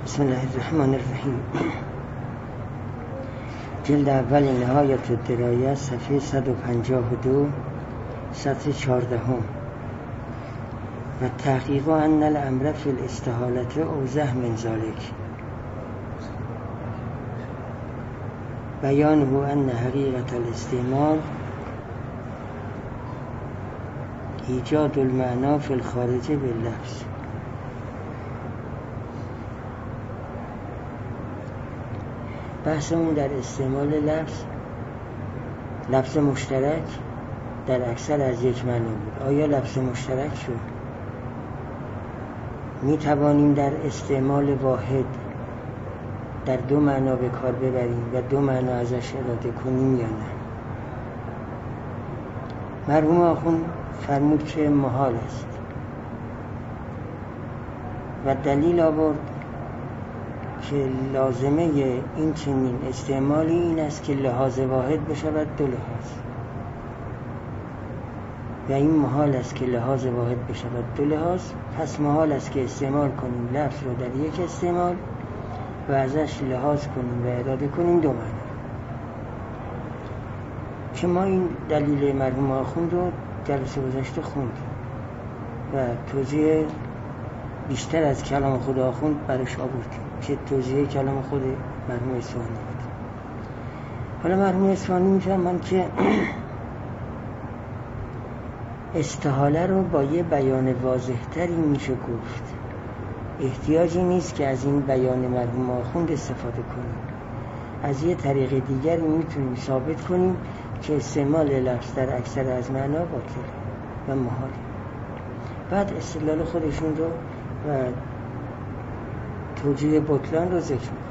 بسم الله الرحمن الرحیم. جلد اول نهایت الدرایه صفحه 152 سطر 14 و تحقیق ان الامر فی الاستحالة اوضح من ذلک بیانه ان حقیقت الاستعمال ایجاد المعنی فی الخارج باللفظ. بحثمون در استعمال لفظ مشترک در اکثر از یک معنی بود. آیا لفظ مشترک شد می توانیم در استعمال واحد در دو معنا به کار ببریم و دو معنا ازش اراده کنیم یا نه؟ مرحوم آخوند فرمود که محال است و دلیل آورد که لازمه این چنین استعمالی این است که لحاظ واحد بشود دو لحاظ و این محال است که لحاظ واحد بشود دو لحاظ. پس محال است که استعمال کنیم لفظ رو در یک استعمال و ازش لحاظ کنیم و اراده کنیم دو معنی. که ما این دلیل مرحوم آخوند رو جلسه گذشته خوندیم و توضیح بیشتر از کلام خود آخوند برش آوردیم که توضیح کلام خود مرحوم اصفهانی بود. حالا مرحوم اصفهانی میفهمن که استحاله رو با یه بیان واضح تری میشه گفت، احتیاجی نیست که از این بیان مرحوم آخوند استفاده کنیم، از یه طریق دیگری میتونیم ثابت کنیم که استعمال لفظ در اکثر از معنا باطل و محاله. بعد استدلال خودشون رو و توجیه بطلان رو ذکر میکنند.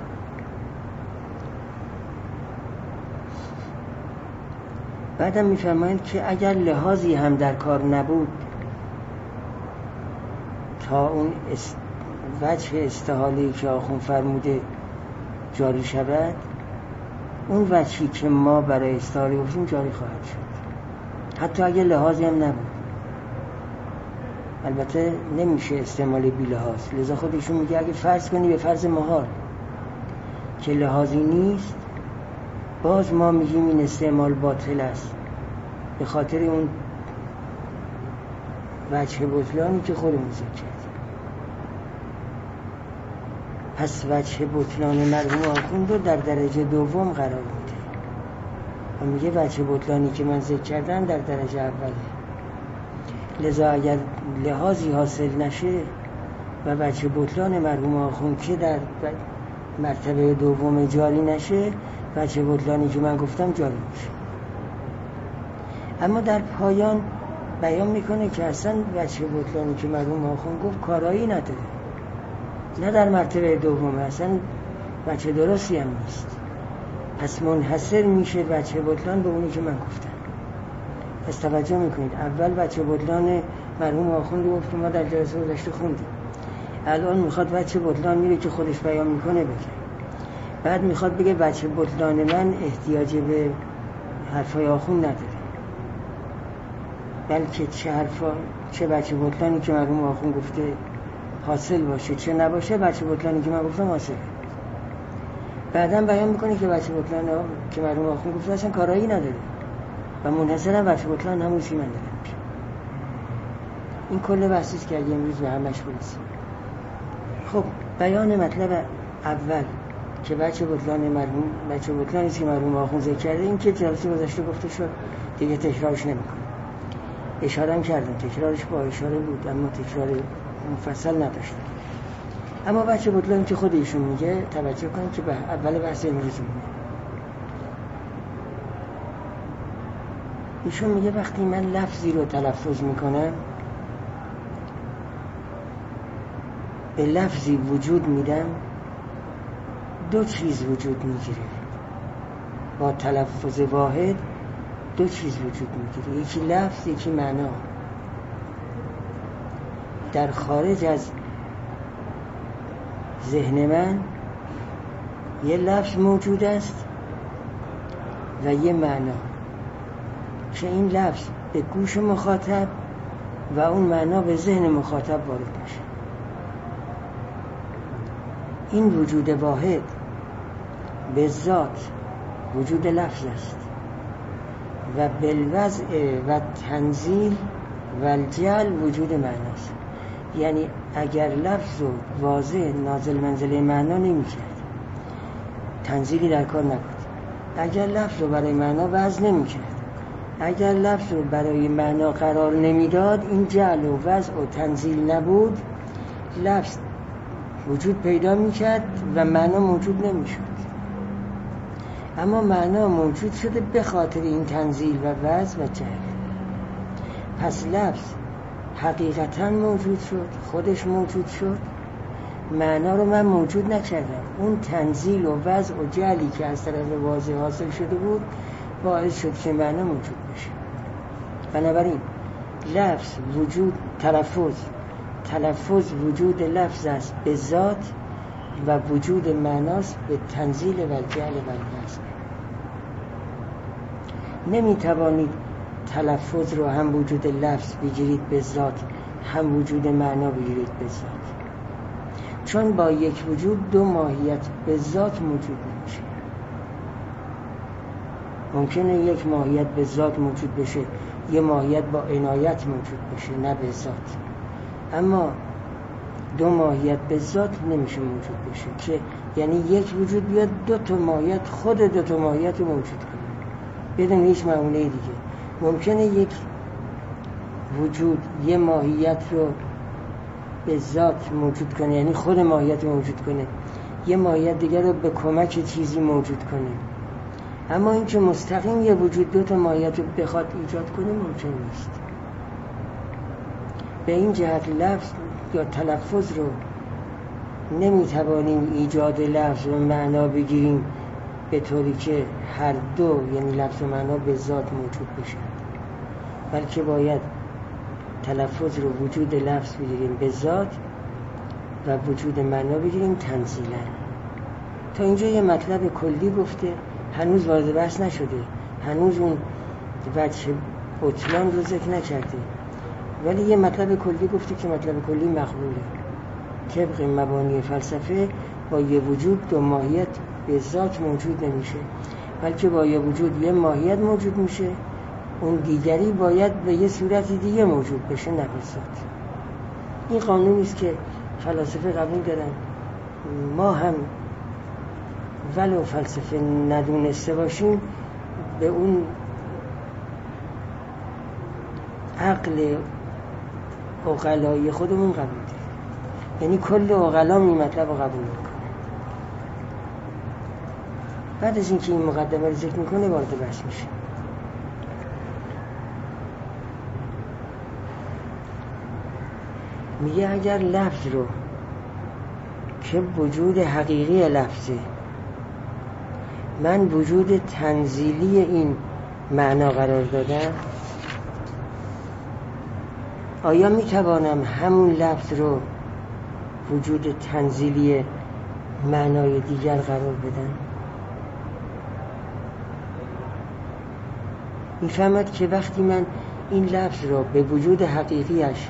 بعدم میفهمند که اگر لحاظی هم در کار نبود تا اون وجه استحاله‌ای که آخوند فرموده جاری شود، اون وجهی که ما برای استحاله گفتیم جاری خواهد شد حتی اگر لحاظی هم نبود. البته نمیشه استعمال بی لحاظ، لذا خودشون میگه اگه فرض کنی به فرض محال که لحاظی نیست، باز ما میگیم این استعمال باطل است به خاطر اون وجه بطلانی که خودمون ذکر کردیم. پس وجه بطلان مرحوم آخوند رو در درجه دوم قرار میده و میگه وجه بطلانی که من ذکر کردم در درجه اوله. لذا اگر لحاظی حاصل نشه و وجه بطلان مرحوم آخوند که در مرتبه دوم جاری نشه، وجه بطلانی که من گفتم جاری میشه. اما در پایان بیان میکنه که اصلا وجه بطلانی که مرحوم آخوند گفت کارایی نداره، نه در مرتبه دوم، اصلا وجه درستی هم نیست. پس منحصر میشه وجه بطلان به اونی که من گفتم. پس توجه میکنید، اول وجه بطلان مرحوم آخوند گفت که ما در جلسه گذشته خوندیم، الان میخواد وجه بطلان میره که خودش بیان میکنه بگه. بعد میخواد بگه وجه بطلان من احتیاج به حرفای آخوند نداره، بلکه چه وجه بطلانی که مرحوم آخوند گفته حاصل باشه چه نباشه، وجه بطلانی که من گفتم حاصله. بعداً بیان میکنه که وجه بطلان که مرحوم آخوند گفته اصلا کارایی نداره و منحصرا وجه بطلان همون سی من داره. این کل بحثیست که اگه امروز به همش برسیم. خب بیان مطلب اول که وجه بطلانی که مرحوم آخوند ذکر کرده، این که جلسه گذشته گفته شد دیگه تکرارش نمیکنه. اشاره هم کردم تکرارش با اشاره بود اما تکرار مفصل نداشت. اما وجه بطلانی که خود ایشون میگه توجه کنید که به اول بحث امروز میگه. ایشون میگه وقتی من لفظی رو تلفظ میکنم به لفظی وجود میدم، دو چیز وجود میگیره. با تلفظ واحد دو چیز وجود میگیره، یکی لفظ یکی معنا. در خارج از ذهن من یه لفظ موجود است و یه معنا که این لفظ به گوش مخاطب و اون معنا به ذهن مخاطب وارد میشه. این وجود واحد به ذات وجود لفظ است و بالوضع و تنزیل و الجعل وجود معناست. یعنی اگر لفظ رو واضح نازل منزله معنا نمی کرد، تنزیلی در کار نبود. اگر لفظ رو برای معنا وضع نمی کرد، اگر لفظ رو برای معنا قرار نمی داد، این جعل و وضع و تنزیل نبود، لفظ وجود پیدا می کرد و معنا موجود نمی شد. اما معنا موجود شده به خاطر این تنزیل و وضع و جعل. پس لفظ حقیقتا موجود شد، خودش موجود شد، معنا رو من موجود نکردم. اون تنزیل و وضع و جعلی که از طرف واضح حاصل شده بود باعث شد که معنا موجود بشه. بنابراین لفظ وجود، تلفظ وجود لفظ است به ذات و وجود معناست به تنزیل و جعل و وضع. نمیتوانید تلفظ رو هم وجود لفظ بگیرید به ذات، هم وجود معنا بگیرید به ذات، چون با یک وجود دو ماهیت به ذات موجود نمیشه. ممکنه یک ماهیت به ذات موجود بشه، یه ماهیت با عنایت موجود بشه، نه به ذات. اما دو ماهیت به ذات نمیشه موجود بشه، که یعنی یک وجود بیاد دو تا ماهیت، خود دو تا ماهیت رو موجود کنه بدون هیچ معونه دیگه. ممکنه یک وجود یه ماهیت رو به ذات موجود کنه، یعنی خود ماهیت رو موجود کنه، یه ماهیت دیگر رو به کمک چیزی موجود کنه. اما این که مستقیم یه وجود دو تا ماهیت رو بخواد ایجاد کنه ممکن نیست. به این جهت لفظ یا تلفظ رو نمیتوانیم ایجاد لفظ و معنا بگیریم به طوری که هر دو، یعنی لفظ و معنا، به ذات موجود بشن، بلکه باید تلفظ رو وجود لفظ بگیریم به ذات و وجود معنا بگیریم تنزیلا. تا اینجا یه مطلب کلی گفته، هنوز وارد بحث نشده، هنوز اون وجه بطلان رو ذکر نکرده، ولی یه مطلب کلی گفته که مطلب کلی مقبوله. طبق مبانی فلسفه با یه وجود دو ماهیت به ذات موجود نمیشه، بلکه با یه وجود یه ماهیت موجود میشه، اون دیگری باید به یه صورت دیگه موجود بشه، نه به ذات. این قانونی است که فلاسفه قبول دارن. ما هم ولو فلسفه ندونسته باشیم به اون عقل عقلای خودمون قبول داریم، یعنی کل عقلا این مطلب رو قبول میکنه. بعد از اینکه این مقدمه رو ذکر میکنه وارد بحث میشه. میگه اگر لفظ رو که وجود حقیقی لفظه، من وجود تنزیلی این معنا قرار دادم، آیا میتوانم همون لفظ رو وجود تنزیلی معنای دیگر قرار بدم؟ میفهمد که وقتی من این لفظ رو به وجود حقیقیش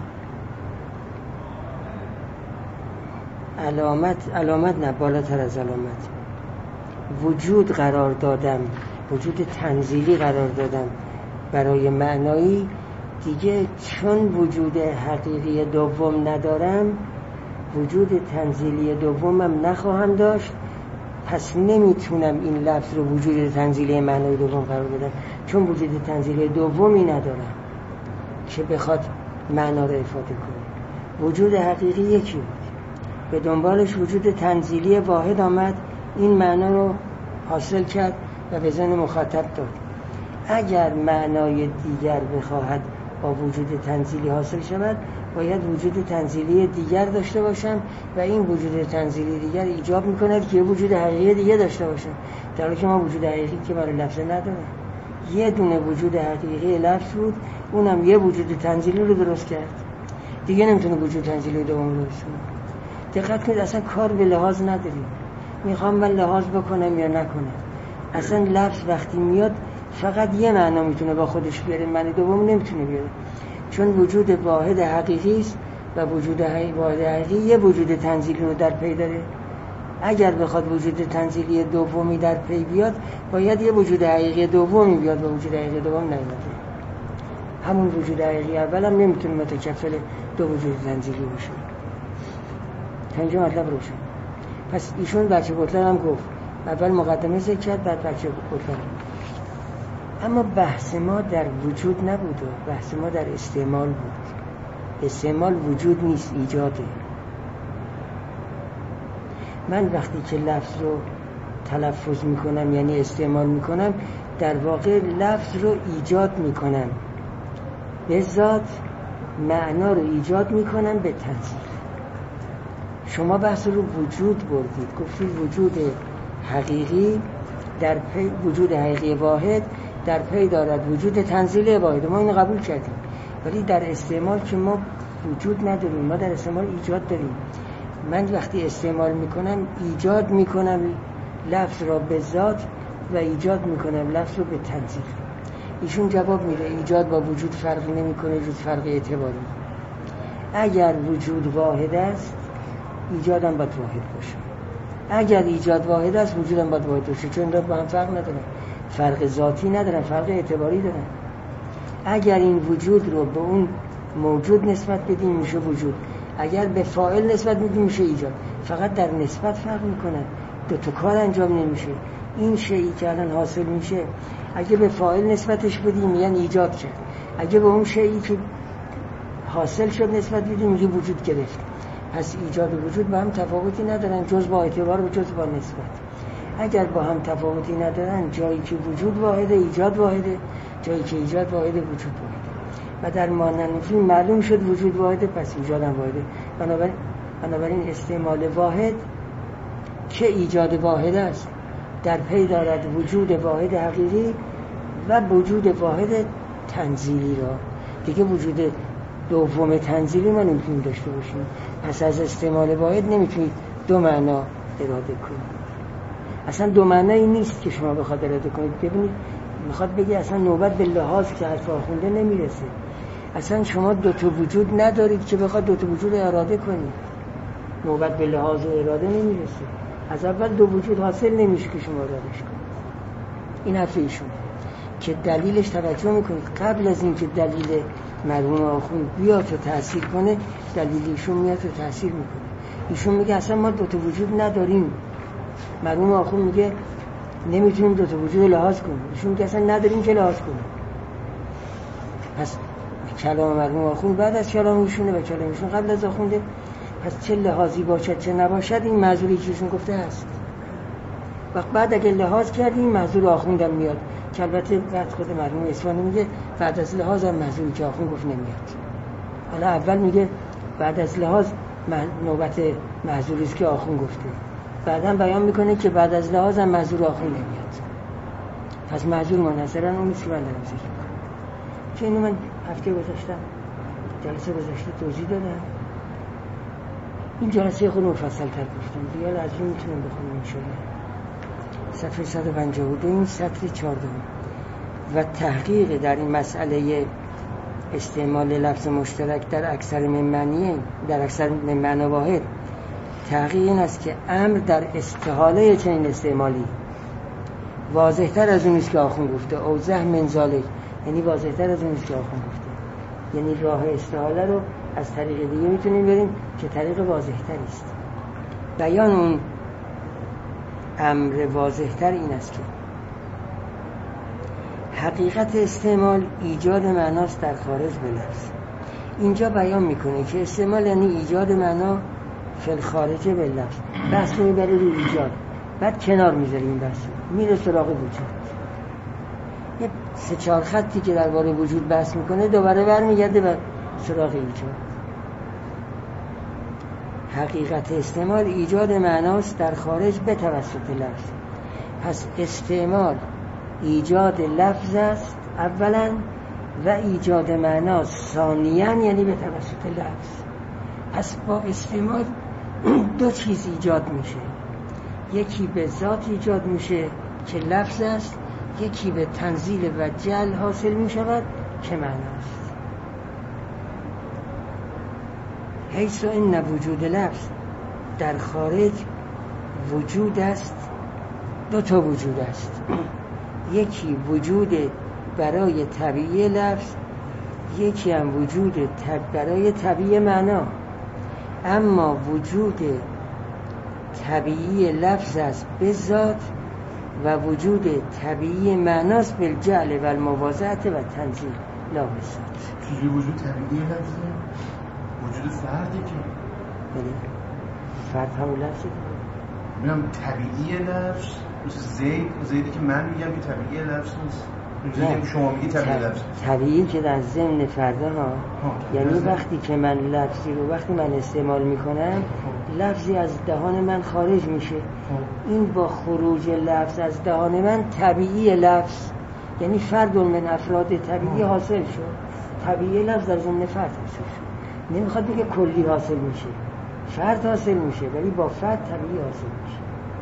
علامت نه، بالاتر از علامت، وجود قرار دادم، وجود تنزیلی قرار دادم برای معنایی دیگه، چون وجود حقیقی دوم ندارم، وجود تنزیلی دومم نخواهم داشت، پس نمیتونم این لفظ رو وجود تنزیلی معنای دوم قرار بدم، چون وجود تنزیلی دومی ندارم که بخواد معنا رو افاده کنه. وجود حقیقی یکی بود، به دنبالش وجود تنزیلی واحد آمد، این معنا رو حاصل کرد و به ذهن مخاطب داد. اگر معنای دیگر بخواهد با وجود تنزیلی حاصل شود، باید وجود تنزیلی دیگر داشته باشم و این وجود تنزیلی دیگر ایجاب میکند که وجود حقیقی دیگه داشته باشم، در حالی که ما وجود حقیقی که برای لفظ نداریم. یه دونه وجود حقیقی لفظ بود، اونم یه وجود تنزیلی رو درست کرد، دیگه نمیتونه وجود تنزیلی دوم رو درست کنه. دقت کنید، اصلا کار به لحاظ نداریم، میخوام من لحاظ بکنم یا نکنم. اصلا لفظ وقتی میاد فقط یه معنا میتونه با خودش بیاره، معنی دوم نمیتونه بیاره، چون وجود واحد حقیقی است و وجود واحد حقیقی یه وجود تنزیلی رو در پی داره. اگر بخواد وجود تنزیلی دومی در پی بیاد، باید یه وجود حقیقی دومی بیاد و وجود حقیقی دوم نیامده. همون وجود حقیقی اول هم نمیتونه متکفل دو وجود تنزیلی باشه. تا اینجا مطلب روشن. پس ایشون بچه بطلان هم گفت، اول مقدمه ذکر کرد، بعد بچه بطلان. اما بحث ما در وجود نبود، بحث ما در استعمال بود. استعمال وجود نیست، ایجاده. من وقتی که لفظ رو تلفظ میکنم یعنی استعمال میکنم، در واقع لفظ رو ایجاد میکنم، به ذات معنا رو ایجاد میکنم به تنزیل. شما بحث رو وجود بردید، گفتید وجود حقیقی در پی، وجود حقیقی واحد در پی دارد وجود تنزیل واحد. ما اینو قبول کردیم، ولی در استعمال که ما وجود نداریم، ما در استعمال ایجاد داریم. من وقتی استعمال میکنم ایجاد میکنم لفظ را به ذات و ایجاد میکنم لفظ رو به تنزیل. ایشون جواب میده ایجاد با وجود فرقی نمیکنه، جز فرق اعتباری. اگر وجود واحد است ایجاد هم باید واحد باشه. اگر ایجاد واحد است وجود هم باید واحد باشه، چون با هم فرق ندارن، فرق ذاتی ندارن، فرق اعتباری دارن. اگر این وجود رو به اون موجود نسبت بدیم میشه وجود، اگر به فاعل نسبت بدیم میشه ایجاد. فقط در نسبت فرق میکنن، دو تا کار انجام نمیشه. این شیئی که الان حاصل میشه اگه به فاعل نسبتش بدیم یعنی ایجاد شد، اگه به اون شیئی که حاصل شد نسبت بدیم میگه وجود گرفت. پس ایجاد و وجود با هم تفاوتی ندارن، جز با اعتبار و جز با نسبت. اگر با هم تفاوتی ندارن، جایی که وجود واحده ایجاد واحده، جایی که ایجاد واحده وجود واحده. و در ماننفی معلوم شد وجود واحده، پس ایجاد هم واحده. بنابراین استعمال واحد که ایجاد واحد است در پی دارد وجود واحد حقیقی و وجود واحد تنزیلی را. دیگه وجود دوم تنزیلی ما نمیتونیم داشته باشیم. پس از استعمال واحد نمیتونید دو معنا اراده کنید. اصلا دو معنایی نیست که شما بخواد اراده کنید. ببینید میخواد بگه اصلا نوبت به لحاظ که حرف آخونده نمیرسه. اصلا شما دو تا وجود ندارید که بخواد دو تا وجود اراده کنید. نوبت به لحاظ اراده نمیرسه. از اول دو وجود حاصل نمیشه که شما ارادهش کنید. این حرف ایشون که دلیلش توجه میکنید. قبل از اینکه دلیل مرحوم آخوند بیاد و تأثیر کنه، دلیل ایشون میاد و تأثیر میکنه. ایشون میگه اصلا ما دو تا وجود نداریم. مرحوم آخوند میگه نمیتونیم دو تا وجود لحاظ کنیم. ایشون میگه اصلا نداریم که لحاظ کنیم. پس کلام مرحوم آخوند بعد از کلام ایشونه و کلام ایشون قبل از آخونده. پس چه لحاظی باشد چه نباشد این معذوری که ایشون گفته هست. وقت بعد اگه لحاظ کردیم معذور آخوندم میاد، که البته بعد خود مرحوم اصفهانی میگه بعد از لحاظ هم معذوری که آخوند گفت نمیاد. حالا اول میگه بعد از لحاظ نوبت معذوری است که آخوند گفته، بعدم بیان میکنه که بعد از لحاظ هم معذور آخوند نمیاد. پس معذور منحصرا اون نیست که من دارم ذکر میکنم، که اینو من هفته گذاشتم جلسه گذاشته توضیح دادم. این جلسه خود مفصل تر گفتم دیگه، از این میتونم بخونم انشاءالله. صفحه 152 این سطر 14 و تحقیق در این مسئله استعمال لفظ مشترک در اکثر من معنیه، در اکثر من معنی واحد. تحقیق این است که امر در استحاله چنین استعمالی واضح تر از اون است که آخوند گفته. اوضح من ذالک یعنی واضح تر از اون است که آخوند گفته. یعنی راه استحاله رو از طریق دیگه میتونیم بریم که طریق واضح تر است. بیان اون امر واضح تر این است که حقیقت استعمال ایجاد معناست در خارج به لفظ. اینجا بیان میکنه که استعمال یعنی ایجاد معنا فی الخارج به لفظ. بحث رو میبره روی ایجاد، بعد کنار میذاره این بحث میره سراغ وجود. یه 3-4 خطی که درباره وجود بحث میکنه دوباره برمیگرده به سراغ ایجاد. حقیقت استعمال ایجاد معناست در خارج به توسط لفظ. پس استعمال ایجاد لفظ است اولا و ایجاد معناست ثانیاً، یعنی به توسط لفظ. پس با استعمال دو چیز ایجاد میشه، یکی به ذات ایجاد میشه که لفظ است، یکی به تنزیل و جل حاصل میشود که معناست. حیث این وجود لفظ در خارج وجود است، دو تا وجود است. یکی وجود برای طبیعی لفظ، یکی هم وجود برای طبیعی معنا. اما وجود طبیعی لفظ است به ذات و وجود طبیعی معناست بالجعل و المواضعت و تنزیل لا بذات. چیزی وجود طبیعی لفظه؟ وجود فردی که بله، فرد همون لفظه. میگم طبیعی لفظ مثل زیدی که من میگم که طبیعی لفظ نیست. زیدی که شما میگی طبیعی لفظ. طبیعی که در ضمن فردا ها، یعنی وقتی که من لفظی رو وقتی من استعمال میکنم لفظی از دهان من خارج میشه، این با خروج لفظ از دهان من طبیعی لفظ، یعنی فرد من افراد طبیعی حاصل شد. طبیعی لفظ در ضمن فرد حاصل شد. نمیخواد بگه کلی حاصل میشه، فرد حاصل میشه ولی با فرد طبیعی حاصل میشه.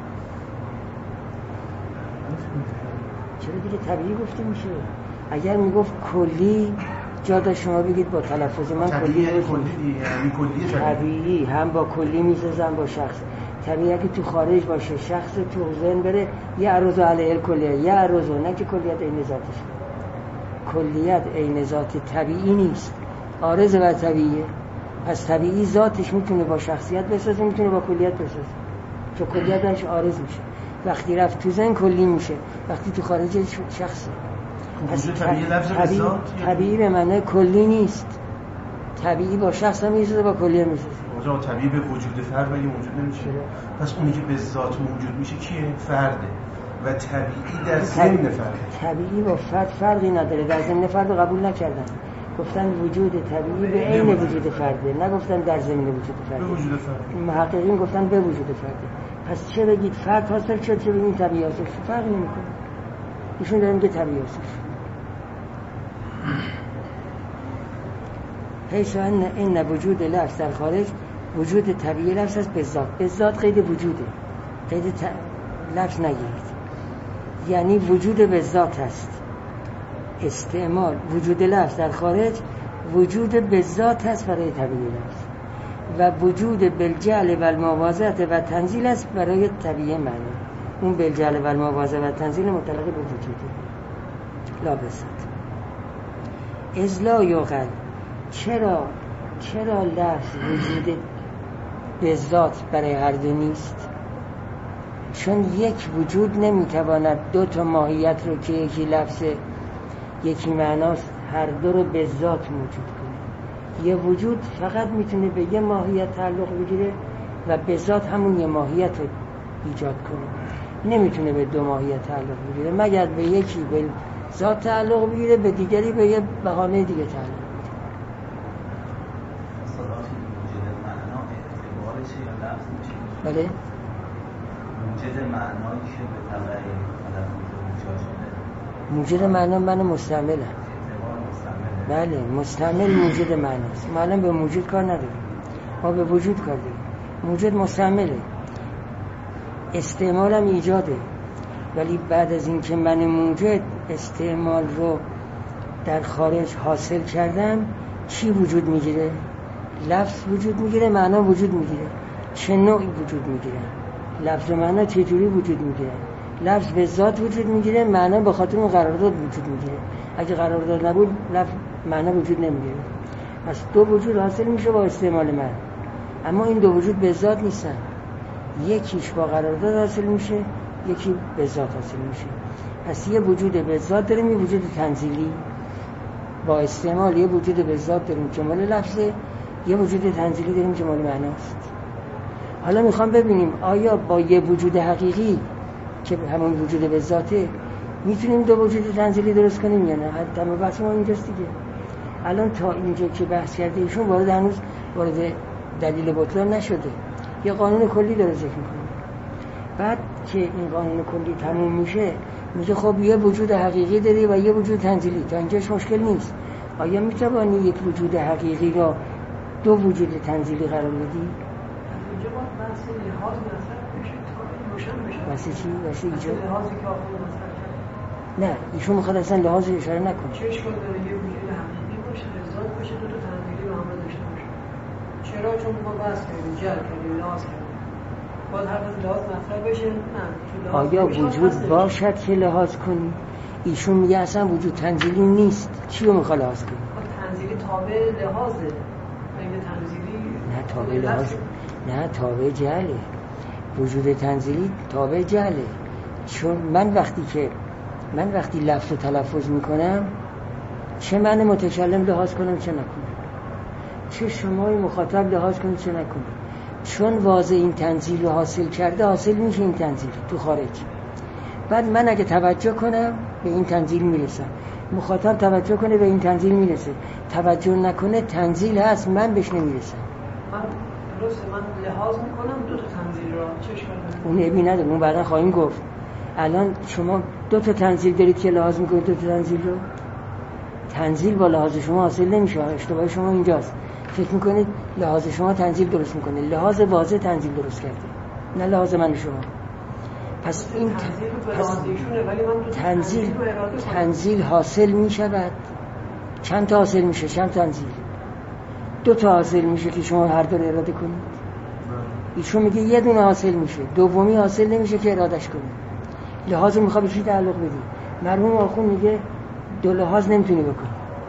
چرا دیگه طبیعی گفته میشه؟ اگر میگفت کلی جا داشت شما بگید با تلفظ من کلی طبیعی هم با کلی میسازم با شخص. طبیعی که تو خارج باشه، شخص تو ذهن بره یه عرض علیه کلیه، یه عرض، نه که کلیت عین ذاتش. کلیت عین ذات طبیعی نیست، عارض و طبیعیه. پس طبیعی ذاتش میتونه با شخصیت بسازه، میتونه با کلیت بسازه، چون کلیت همش عارض میشه. وقتی رفت تو ذهن کلی میشه، وقتی تو خارج شخصه. پس طبیعی به معنی کلی نیست، طبیعی با شخص هم میسازه با کلی هم میسازه. آجا طبیعی به وجود فرد مگه موجود نمیشه؟ پس اونی که به ذات موجود میشه کیه؟ فرده و طبیعی در ضمن فرده. طبیعی با فرد فرقی نداره، در ضمن فرد رو قبول نکردن، گفتن وجود طبیعی به عین وجود فرده، نگفتن در ضمن وجود فرده. به وجود فرده. محققین گفتن به وجود فرده. پس چه بگید فرد حاصل شد، چه بگید طبیعی حاصل شد، فرقی نمیکنه. ایشون دارن که طبیعی حاصل شد. حیث ان وجود لفظ در خارج وجود طبیعی لفظ است به ذات. به ذات قید وجوده، قید لفظ نگیرید، یعنی وجود به ذات است. استعمال وجود لفظ در خارج وجود به ذات است برای طبیعی لفظ و وجود بالجعل و المواضعت و تنزیل است برای طبیعی معنی. اون بالجعل و المواضعت و تنزیل متعلق به وجوده لا بذات. از لا یقل، چرا لفظ وجود به ذات برای هر دو نیست؟ چون یک وجود نمیتواند دو تا ماهیت رو که یکی لفظ یکی معناست هر دو رو به ذات موجود کنه. یه وجود فقط میتونه به یه ماهیت تعلق بگیره و به ذات همون یه ماهیت رو ایجاد کنه، نمیتونه به دو ماهیت تعلق بگیره مگر به یکی به ذات تعلق بگیره، به دیگری به یه بهانه دیگه تعلق بگیره. بله؟ موجد معنایی که به طبع موجد معنا من مستعمله. بله مستعمل موجد معناست. ما الان به موجود کار نداریم، ما به وجود کار داریم. موجود مستعمله، استعمالم ایجاده، ولی بعد از این که من موجد استعمال رو در خارج حاصل کردم چی وجود میگیره؟ لفظ وجود میگیره، معنا وجود میگیره. چه نوعی وجود میگیره؟ لفظ و معنا چجوری وجود میگیره؟ لفظ به ذات وجود میگیره، معنا به خاطر اون قرارداد وجود میگیره. اگه قرارداد نبود لفظ معنا وجود نمیگیره. پس دو وجود حاصل میشه با استعمال من، اما این دو وجود به ذات نیستن. یکیش با قرارداد حاصل میشه، یکی به ذات حاصل میشه. پس یه وجود به ذات داریم، یه وجود تنزیلی با استعمال. یه وجود به ذات داریم که مال لفظه، یه وجود تنزیلی داریم که مال معناست. حالا میخوام ببینیم آیا با یه وجود حقیقی که همون وجود به ذاته میتونیم دو وجود تنزیلی درست کنیم یا نه؟ حتی بحث ما اینجاست دیگه. الان تا اینجا که بحث کرده ایشون هنوز وارد دلیل بطلان نشده، یه قانون کلی داره ذکر میکنه. بعد که این قانون کلی تموم میشه میگه خب یه وجود حقیقی داری و یه وجود تنزیلی، تا اینجاش مشکل نیست. آیا میتوانی یک وجود حقیقی را دو وجود تنزیلی قرار بدی؟ اینجا باید بحث لحاظ مطرح بشه تا این روشن بشه. واسه چی؟ واسه ایجاد لحاظی که آخر مطرح کرد. نه ایشون میخواد اصلا لحاظ اشاره نکنه. چه اشکال داره یه وجود حقیقی باشه، ذات باشه، دو تا تنزیلی با هم داشته باشه؟ چرا؟ چون ما بحث کردیم، جر کردیم، لحاظ کردیم. باید هر از لحاظ مطرح بشه؟ نه آیا وجود باشد که لحاظ کنی؟ ایشون میگه اصلا وجود تنزیلی نیست. چی رو میخواد لحاظ کنی؟ تنزیلی تابع لحاظه. اگه تنزیلی نه تابع لحاظ، نه تابع جهله. وجود تنزیلی تابع جهله. چون من وقتی لفظ رو تلفظ میکنم، چه من متکلم لحاظ کنم چه نکنم، چه شمای مخاطب لحاظ کنم چه نکنم، چون واضح این تنزیل رو حاصل کرده، حاصل میشه این تنزیل تو خارج. بعد من اگه توجه کنم به این تنزیل میرسم، مخاطب توجه کنه به این تنزیل میرسه، توجه نکنه تنزیل هست من بهش نمیرسم. من لحاظ میکنم دو تا تنزیل رو چشم کنم، اون عیبی نداره، اون بعدا خواهیم گفت. الان شما دو تا تنزیل دارید که لحاظ میکنید. دو تا تنزیل رو، تنزیل با لحاظ شما حاصل نمیشه. اشتباه شما اینجاست، فکر میکنید لحاظ شما تنزیل درست میکنه. لحاظ واضح تنزیل درست کرده، نه لحاظ من شما. پس این تنزیل حاصل میشود. چند تا حاصل میشه؟ چند تنزیل؟ دو تا حاصل میشه که شما هر دو رو اراده کنید. ایشون میگه یه دونه حاصل میشه، دومی حاصل نمیشه که ارادش کنید. لحاظ میخواد به چی تعلق بدی؟ مرحوم آخوند میگه دو لحاظ نمیتونی بکنی.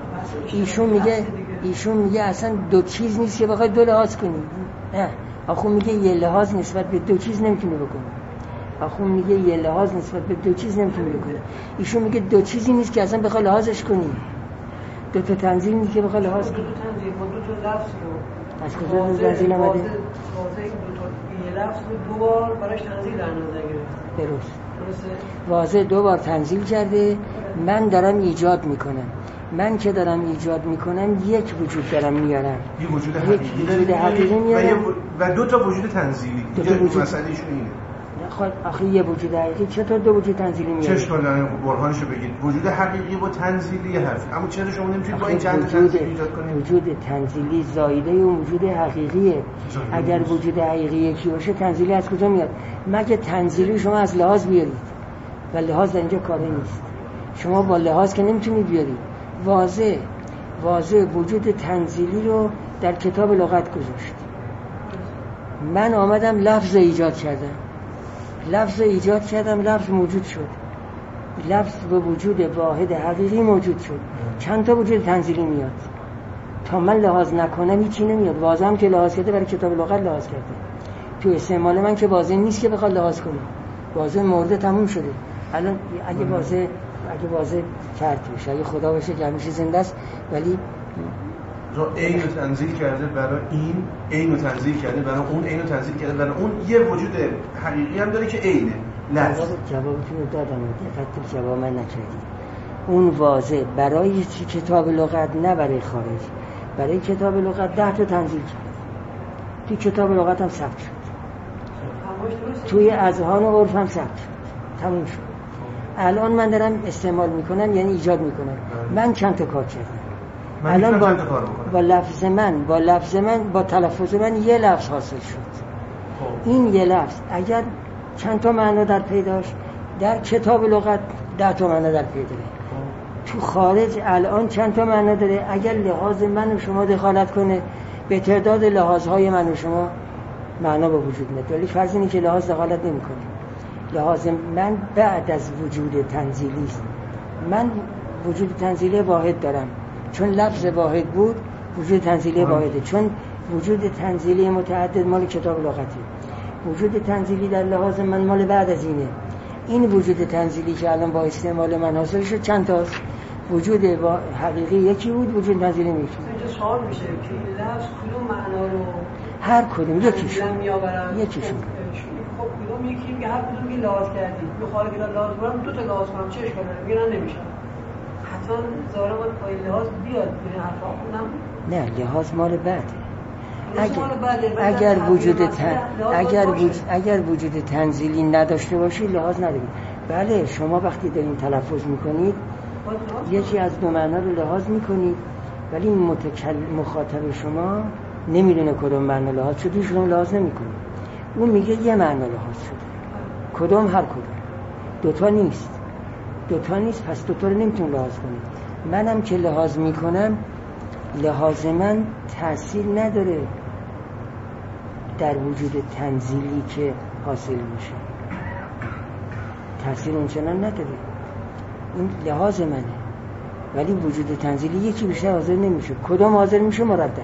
ایشون میگه اصلا دو چیز نیست که بخوای دو لحاظ کنی. نه، آخوند میگه یه لحاظ نسبت به دو چیز نمیتونی بکنی. آخوند میگه یه لحاظ نسبت به دو چیز نمیتونی بکنی. ایشون میگه دو چیزی نیست که اصلا بخوای لحاظش کنی. دو تا تنزیل نیست که بخوای لحاظ کنی. دو تا لفظ رو از کجا تنزیل آمده؟ واضح یه لفظ رو دو بار براش تنزیل در نظر گرفت. درسته؟ واضح دو بار تنزیل کرده. من دارم ایجاد میکنم. من که دارم ایجاد میکنم یک وجود دارم میارم، یک وجود حقیقی میارم و دو تا وجود تنزیلی. مسئله ایشون اینه. آخه یه وجود حقیقی چطور دو وجود تنزیلی میاره؟ چشم کنن برهانشو بگید. وجود حقیقی با تنزیلی حرف، اما چرا شما نمیتونید با این چند تنزیل ایجاد کنید؟ وجود تنزیلی زایده اون وجود حقیقیه. اگر وجود حقیقی یکی باشه تنزیلی از کجا میاد؟ مگه تنزیلی شما از لحاظ بیارید و لحاظ در اینجا کاری نیست. شما با لحاظ که نمیتونید بیارید. واضح وجود تنزیلی رو در کتاب لغت گذاشت. من آمدم لفظ ایجاد کردم، لفظ موجود شد. لفظ به وجود واحد حقیقی موجود شد. چند تا وجود تنزیلی میاد؟ تا من لحاظ نکنم هیچی نمیاد. واضح هم که لحاظ کرده برای کتاب لغت لحاظ کرده. تو استعمال من که واضح نیست که بخواد لحاظ کنه. واضح مورد تموم شده. الان اگه واضح فرد بشه، اگه خدا باشه که همیشه زنده است، ولی این رو تنزیل کرده برای این رو تنزیل کرده برای اون، این رو تنزیل کرده برای اون. یه وجود حقیقی هم داره که عینه. لفظ جوابتون رو دادم، دقت جواب من نکردید. اون واضح برای کتاب لغت، نه برای خارج. برای کتاب لغت 10 تا تنزیل کرد. توی کتاب لغت هم ثبت شد، توی اذهان و عرف هم ثبت شد، تموم شد. الان من دارم استعمال میکنم، یعنی ایجاد میکنم. من چند تا کار کردم. الان با لفظ من با تلفظ من یه لفظ حاصل شد. این یه لفظ اگر چند تا معنا در پیداش، در کتاب لغت 10 تا معنا در پیدا داره. تو خارج الان چند تا معنا داره؟ اگر لحاظ من و شما دخالت کنه، به تعداد لحاظهای من و شما معنا به وجود میاد. ولی فرض اینه که لحاظ دخالت نمیکنه. لحاظ من بعد از وجود تنزیلی است. من وجود تنزیلی واحد دارم، چون لفظ واحد بود وجود تنزیلی واحده. چون وجود تنزیلی متعدد مال کتاب لغتی، وجود تنزیلی در لحاظ من مال بعد از اینه. این وجود تنزیلی که الان با استعمال من حاصل شد چند تاست؟ وجود حقیقی یکی بود، وجود تنزیلی میشه. اینجا سوال میشه که این لفظ کدوم معنا رو هر کدوم یکیشون خب کدوم یکی که هر کدوم که لحاظ کردید بخواد که لحاظ کنم دو تا لحاظ کنم چش کنم میگن نمیشه. حتما ظاهرا باید پای لحاظ بیاد این حرفا اونم نه، لحاظ مال بعده. اگر وجود تنزیلی نداشته باشی لحاظ نداری. بله، شما وقتی دارین تلفظ میکنید یکی از دو معنا رو لحاظ میکنید، ولی مخاطب شما نمیدونه کدوم معنا لحاظ شده، شما لحاظ نمیکنید. اون میگه یه معنا لحاظ شده. کدوم؟ هر کدوم. دوتا نیست، پس دوتا رو نمیتون لحاظ کنید. منم که لحاظ میکنم، لحاظ من تأثیر نداره در وجود تنزیلی که حاصل میشه. تاثیر اونچنان نداره. این لحاظ منه، ولی وجود تنزیلی یکی بیشتر حاضر نمیشه. کدام حاضر میشه مردد.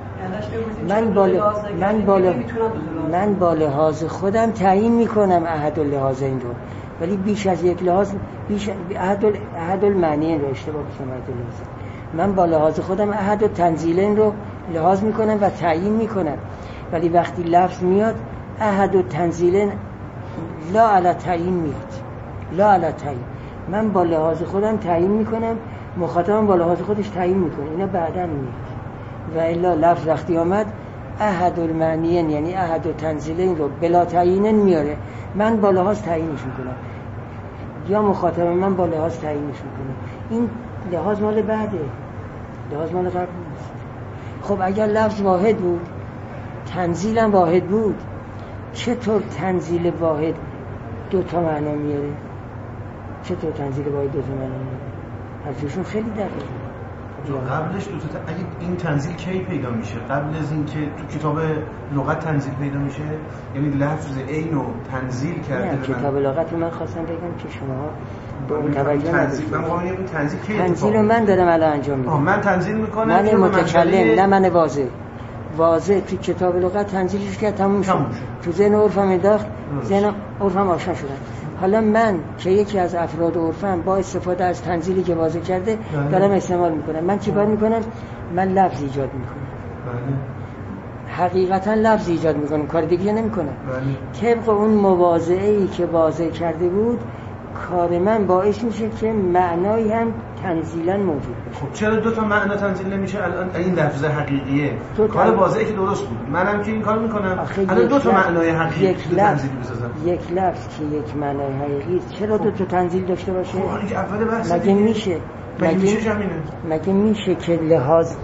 من با لحاظ خودم تعیین میکنم احد اللحاظین رو، ولی بیش از یک لحاظ، احد المعنیین رو اشتباه بکنم. من با لحاظ خودم احد و تنزیلین رو لحاظ میکنم و تعیین میکنم، ولی وقتی لفظ میاد احد و تنزیلین لا علی تعیین میاد، لا علی تعیین. من با لحاظ خودم تعیین میکنم، مخاطبم با لحاظ خودش تعیین میکنه، اینا بعداً میاد. و الا لفظ وقتی آمد احد المعنیین یعنی احد و تنزیلین رو بلا تعیین میاره، من با لحاظ تعیینش میکنم یا مخاطب من با لحاظ تعیینش میکنه. این لحاظ مال بعده، لحاظ مال قبل نیست. خب اگر لفظ واحد بود، تنزیلم واحد بود، چطور تنزیل واحد دو تا معنا میاره؟ چطور تنزیل واحد دو تا معنا میاره؟ حرفشون خیلی دقیقه. قبلش اگه این تنزیل کی پیدا میشه؟ قبل از این که تو کتاب لغت تنزیل پیدا میشه؟ یعنی لفظ عین رو تنزیل کرده. نه کتاب لغت من خواستم بگم که شما به اون توجه نداشتید. من میگم این تنزیل کی تنزیل رو من دارم الان انجام میدم. من تنزیل میکنم، من متکلم، نه من واضح تو کتاب لغت تنزیلش کرد، تموم شد. تو ذهن عرفم انداخت، ذهن عرفم آشنا شدن. حالا من که یکی از افراد عرفم با استفاده از تنزیلی که واضح کرده دارم استعمال میکنم. من چی کار میکنم؟ من لفظ ایجاد میکنم. حقیقتا لفظ ایجاد میکنم، کار دیگه نمیکنم. طبق اون مواضعه‌ای که واضح کرده بود کار من باعث میشه که معنایی هم تنزیلا موجود باشه. خب چرا دو تا معنا تنزیل نمیشه الان؟ این لفظ حقیقیه، کار واضحه که درست بود، منم که این کار میکنم. الان دو تا معنای حقیقی تنزیل بسازم. یک لفظ که یک معنای حقیقی چرا دو تا تنزیل داشته باشه؟ خب این اول بحث مگه میشه؟ مگه میشه که لحاظ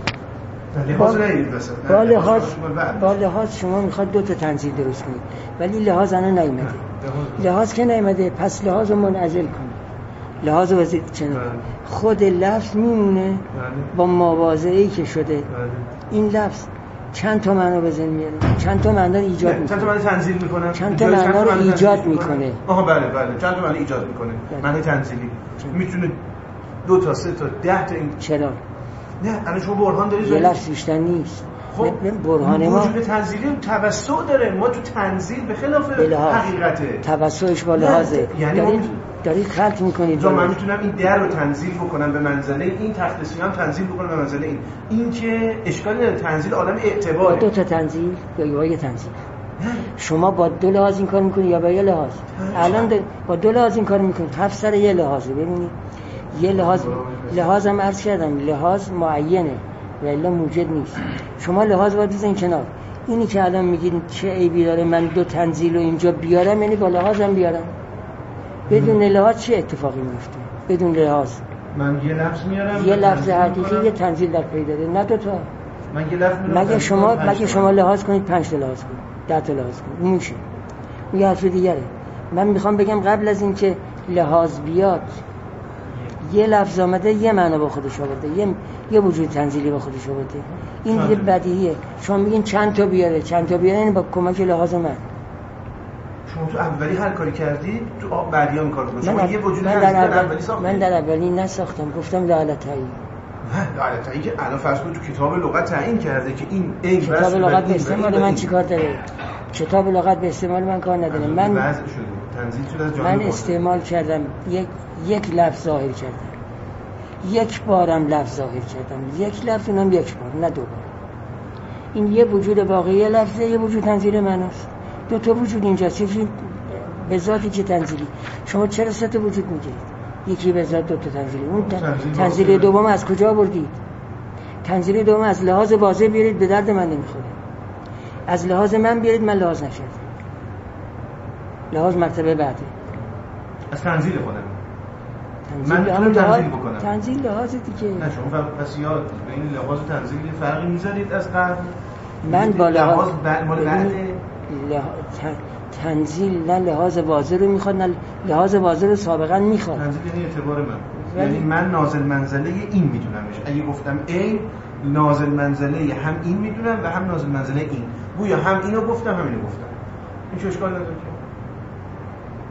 با لحاظ شما میخواد دو تا تنزیل درست کنید، ولی لحاظ انا نیومده. لحاظ که نیومده، پس لحاظ رو منعزل کنید. لحاظ وزید چنان خود لفظ میمونه با مواضعی که شده. این لفظ چند تا معنا بزن میاره، چند تا معنا ایجاد میکنه، چند تا معنا تنزیل میکنه، چند تا معنا رو ایجاد میکنه. بله چند تا معنا ایجاد میکنه. معنی تنزیلی میتونه 2 تا 3 تا 10 تا. این چرا؟ نه الان شما برهان دارید یه لفظ بیشتر نیست. خب برهان ما وجود تنزیلی توسع داره. ما تو تنزیل به خلاف حقیقته توسعش با لحاظه. یعنی دارید خلط میکنید. من میتونم این در رو تنزیل بکنم به منزله این، تخت سیام تنزیل بکنم به منزله این که اشکالی نداره. تنزیل عالم اعتباره. دو تا تنزیل یا یه تنزیل؟ شما با دو لحاظ این کار میکنید یا با یه لحاظ؟ الان با دو لحاظ این کار میکنید. 7 سر یه لحاظه. ببینید یه لحاظم عرض کردم لحاظ معینه و الا موجد نیست. شما لحاظ باید بزنید کنار. اینی که الان میگید چه عیبی داره من دو تنزیل رو اینجا بیارم، یعنی با لحاظم بیارم. بدون لحاظ چه اتفاقی میفته؟ بدون لحاظ من یه لفظ میارم، یه لفظ حقیقی یه تنزیل در پی داره، نه دو تا. من یه لفظ میارم مگه شما لحاظ کنید 5 تا لحاظ کنید، 10 تا لحاظ کنید، میشه. یه حرف دیگره. من میخوام بگم قبل از این که لحاظ بیاد یه لفظ آمده یه معنا با خودش آورده، یه وجود تنزیلی با خودش آورده. این دیگه بدیهیه. شما میگین چند تا بیاره یعنی با کمک لحاظ من. شما تو اولی هر کاری کردی تو بعدیام کار کنید. شما یه وجود تنزیلی اولی ساختید. من در اولی نساختم، گفتم لعنتایی. لعنتایی که الان فرض کنید تو کتاب لغت تعیین کرده که این عین کتاب لغت به استعمال من چیکار داره؟ کتاب لغت به استعمال من کار نداره. من استعمال کردم یک لفظ ظاهر کردم، یک بارم لفظ ظاهر کردم، یک لفظ اونم یک بار نه 2 بار. این یه وجود واقعی لفظه، یه وجود تنزیل معناست. 2 تا وجود اینجا چیزی به ذاتی که تنزیلی. شما چرا 3 تا وجود میگیرید؟ یکی به ذات 2 تا تنزیلی. اون تنزیل دوم از کجا بردید؟ تنزیل دوم از لحاظ واضح بیارید، به درد من نمیخوره. از لحاظ من بیارید، من لحاظ نشد. لحاظ مرتبه بعده. از تنزیل خودم من میتونم تنزیل بکنم. تنزیل لحاظ دیگه. نه شما پس یاد به این لحاظ تنزیل فرقی میذارید از قبل؟ من با لحاظ بعده تنزیل نه لحاظ واضح رو میخواد نه لحاظ واضح رو سابقا میخواد. تنزیل یعنی اعتبار من، یعنی من نازل منزله این میدونمش. اگه گفتم این نازل منزله هم این میدونم و هم نازل منزله این، گویا هم اینو گفتم هم اینو گفتم. این چه اشکال نداره؟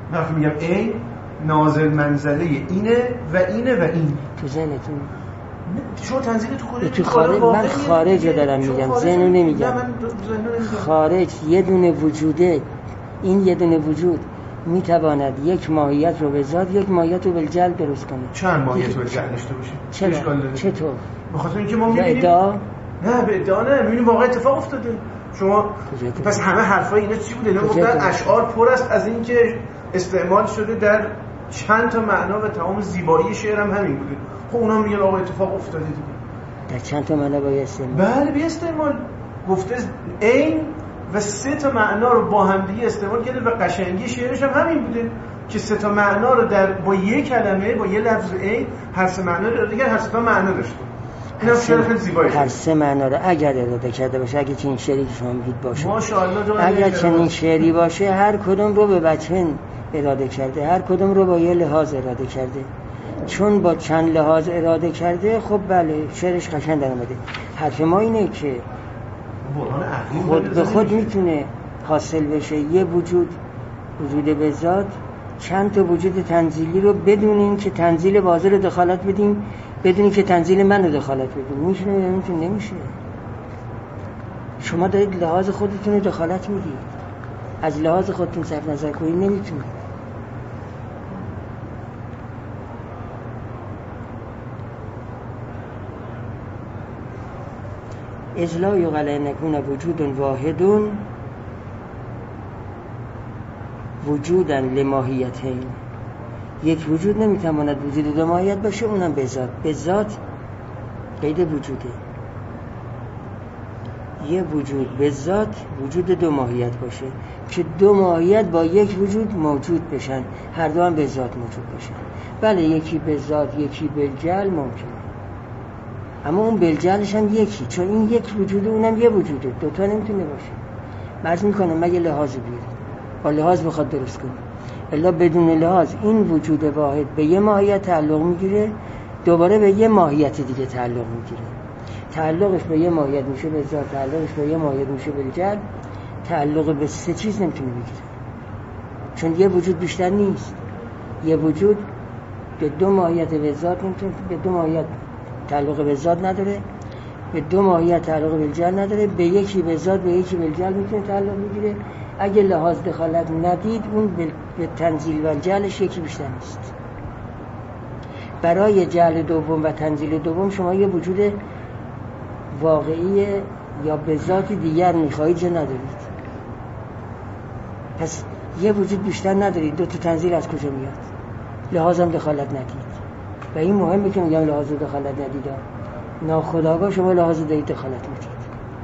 وقتی میگم A نازل منزله اینه و اینه و این تو ذهنتون شما تنزیل تو خودت تو خارج، من خارج دارم میگم، ذهنو نمیگم. خارج یه دونه وجوده، این یه دونه وجود میتواند یک ماهیت رو به ذات، یک ماهیت رو بالجل درست کنه. چند ماهیت رو بالجل داشته باشه؟ چطور؟ به خاطر اینکه ما میبینیم ادعا؟ نه به ادعا نه، میبینیم واقعا اتفاق افتاده. شما پس همه حرفای اینا چی بوده؟ اینا گفتن اشعار پر است از این که استعمال شده در چند تا معنا و تمام زیبایی شعر هم همین بوده. خب اونا میگن آقا اتفاق افتاده دیگه. در چند تا معنا با استعمال؟ بله بی استعمال گفته عین و 3 تا معنا رو با هم دیگه استعمال کرده و قشنگی شعرش هم همین بوده که 3 تا معنا رو با یک کلمه با یه لفظ عین هر 3 معنا رو دیگه هر 3 تا معنا داشته. این شعر خیلی زیبایی. هر 3 معنا رو اگر اراده کرده باشه، اگه چنین شعری که شما میگید باشه، ماشاءالله اگر چنین شعری باشه، هر کدوم رو به وجه اراده کرده، هر کدوم رو با یه لحاظ اراده کرده. چون با چند لحاظ اراده کرده، خب بله شعرش قشنگ در اومده. حرف ما اینه که خود به خود میتونه حاصل بشه یه وجود به ذات، چند تا وجود تنزیلی رو بدون این که تنزیل واضح رو دخالت بدیم، بدون این که تنزیل من رو دخالت بدیم. میشه یا نمیشه؟ شما دارید لحاظ خودتون رو دخالت میدید، از لحاظ خودتون صرف نظر کنید نمیتونید. اذ لا یقل ان یکون وجود واحد وجودا لماهیتین. یک وجود نمیتواند وجود دو ماهیت باشه، اونم به ذات. به ذات قید وجوده. یه وجود به ذات وجود دو ماهیت باشه که دو ماهیت با یک وجود موجود بشن، هر دو هم به ذات موجود بشن. بله یکی به ذات یکی بالجل ممکنه، اما اون بالجلش هم یکی، چون این یک وجوده اونم یه وجوده، دوتا نمیتونه باشه. مرز میکنم مگه لحاظ بیارید، با لحاظ بخواد درست کنه، الا بدون لحاظ این وجود واحد به یه ماهیت تعلق میگیره، دوباره به یه ماهیت دیگه تعلق میگیره. تعلقش به یه ماهیت میشه به ذات، تعلقش به یه ماهیت میشه بالجل، تعلق به 3 چیز نمیتونه بگیره، چون یه وجود بیشتر نیست. یه وجود به 2 ماهیت به ذات نمیتونه، به 2 ماهیت تعلق به ذات نداره، به 2 ماهیت تعلق بالجل نداره، به یکی به ذات به یکی بالجل میتونه تعلق بگیره. اگه لحاظ دخالت ندید، اون به تنزیل و جلش یکی بیشتر نیست. برای جل دوم و تنزیل دوم شما یه وجود واقعی یا به ذات دیگر میخواهید چه ندارید، پس یه وجود بیشتر ندارید. 2 تا تنزیل از کجا میاد؟ لحاظ هم دخالت ندید. و این مهمه که میگم لحاظ دخالت ندید، ناخودآگاه شما لحاظ دارید دخالت میدید.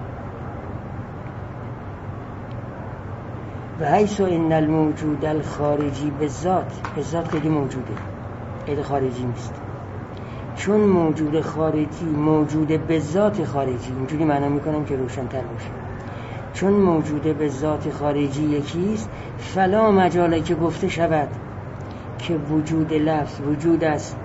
و حیث ان الموجود الخارجی به ذات که موجوده، غیر خارجی نیست. چون موجود خارجی موجود به ذات خارجی، اینجوری معنا میکنم که روشن‌تر باشه، چون موجود به ذات خارجی یکیست، فلا مجاله که گفته شود که وجود لفظ وجود است